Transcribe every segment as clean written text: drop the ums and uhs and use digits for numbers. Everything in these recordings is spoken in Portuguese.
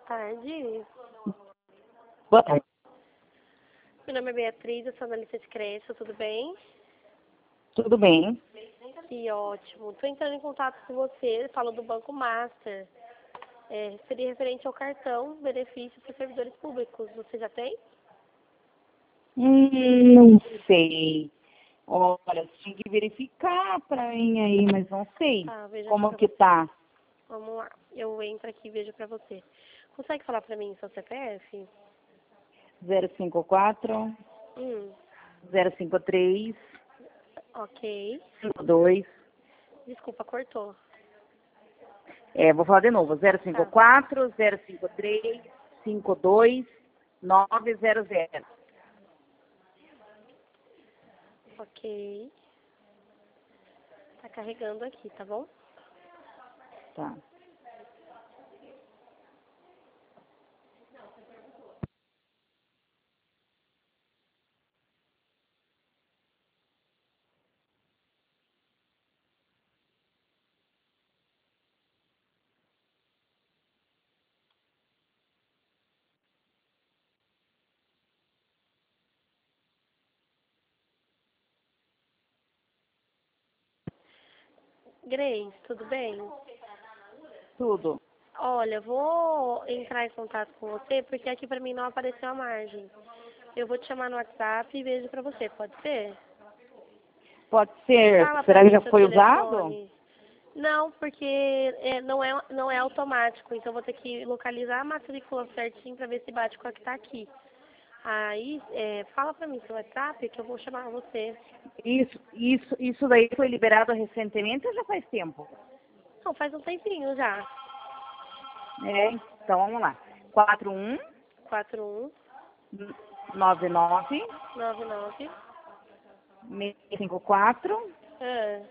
tarde. Boa tarde. Meu nome é Beatriz, eu sou analista de crédito, tudo bem? Tudo bem? Que ótimo. Estou entrando em contato com você, falo do Banco Master. Seria referente ao cartão benefício para servidores públicos. Você já tem? Não sei. Olha, tinha que verificar para mim aí, mas não sei Tá, veja aqui como pra que você. tá. Vamos lá. Eu entro aqui e vejo para você. Consegue falar para mim seu CPF? 054 Hum, 053 ok. 52. Desculpa, cortou. Vou falar de novo. Tá, 054 053 52 900. ok. Tá carregando aqui, tá bom? Tá. Grace, tudo bem? Tudo. Olha, vou entrar em contato com você porque aqui pra mim não apareceu a margem. Eu vou te chamar no WhatsApp e vejo pra você, pode ser? Pode ser. Fala pra Será que mim já seu foi usado? telefone. Não, porque não é automático, então eu vou ter que localizar a matrícula certinho pra ver se bate com a que tá aqui. Aí, fala pra mim seu WhatsApp que eu vou chamar você. Isso daí foi liberado recentemente ou já faz tempo? Não, faz um tempinho já. Então vamos lá. 41 41 99 99 654 ah,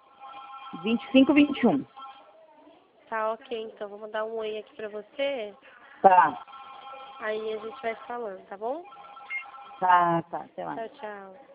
2521. tá ok, então vou mandar um oi aqui pra você. Tá, Aí a gente vai falando, tá bom? tá, até mais. Tchau, tchau.